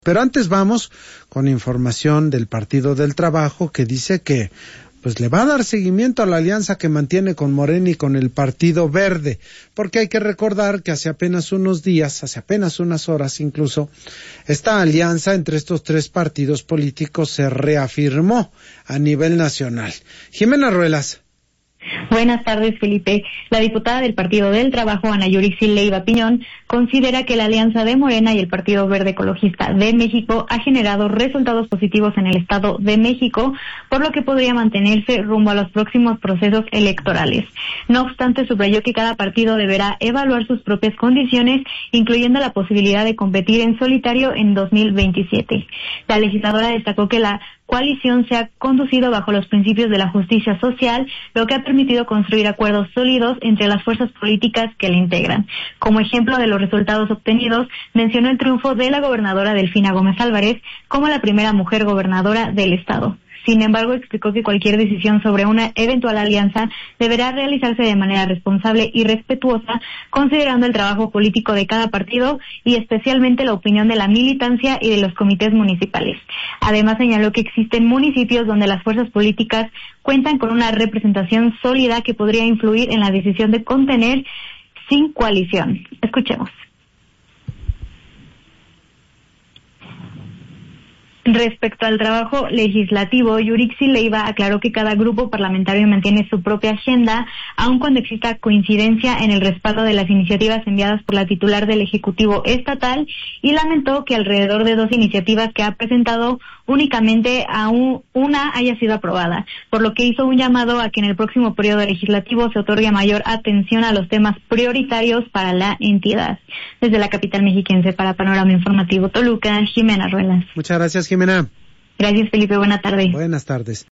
Pero antes vamos con información del Partido del Trabajo que dice que pues le va a dar seguimiento a la alianza que mantiene con Morena y con el Partido Verde, porque hay que recordar que hace apenas unos días, hace apenas unas horas incluso, esta alianza entre estos tres partidos políticos se reafirmó a nivel nacional. Jimena Ruelas. Buenas tardes, Felipe. La diputada del Partido del Trabajo, Ana Yurixi Leiva Piñón, considera que la alianza de Morena y el Partido Verde Ecologista de México ha generado resultados positivos en el Estado de México, por lo que podría mantenerse rumbo a los próximos procesos electorales. No obstante, subrayó que cada partido deberá evaluar sus propias condiciones, incluyendo la posibilidad de competir en solitario en 2027. La legisladora destacó que la coalición se ha conducido bajo los principios de la justicia social, lo que ha permitido construir acuerdos sólidos entre las fuerzas políticas que la integran. Como ejemplo de los resultados obtenidos, mencionó el triunfo de la gobernadora Delfina Gómez Álvarez como la primera mujer gobernadora del estado. Sin embargo, explicó que cualquier decisión sobre una eventual alianza deberá realizarse de manera responsable y respetuosa, considerando el trabajo político de cada partido y especialmente la opinión de la militancia y de los comités municipales. Además, señaló que existen municipios donde las fuerzas políticas cuentan con una representación sólida que podría influir en la decisión de contener sin coalición. Escuchemos. Respecto al trabajo legislativo, Yurixi Leiva aclaró que cada grupo parlamentario mantiene su propia agenda, aun cuando exista coincidencia en el respaldo de las iniciativas enviadas por la titular del Ejecutivo Estatal, y lamentó que alrededor de 2 iniciativas que ha presentado, únicamente una haya sido aprobada, por lo que hizo un llamado a que en el próximo periodo legislativo se otorgue mayor atención a los temas prioritarios para la entidad. Desde la capital mexiquense para Panorama Informativo Toluca, Jimena Ruelas. Muchas gracias, Jimena. Gracias, Felipe. Buena tarde. Buenas tardes.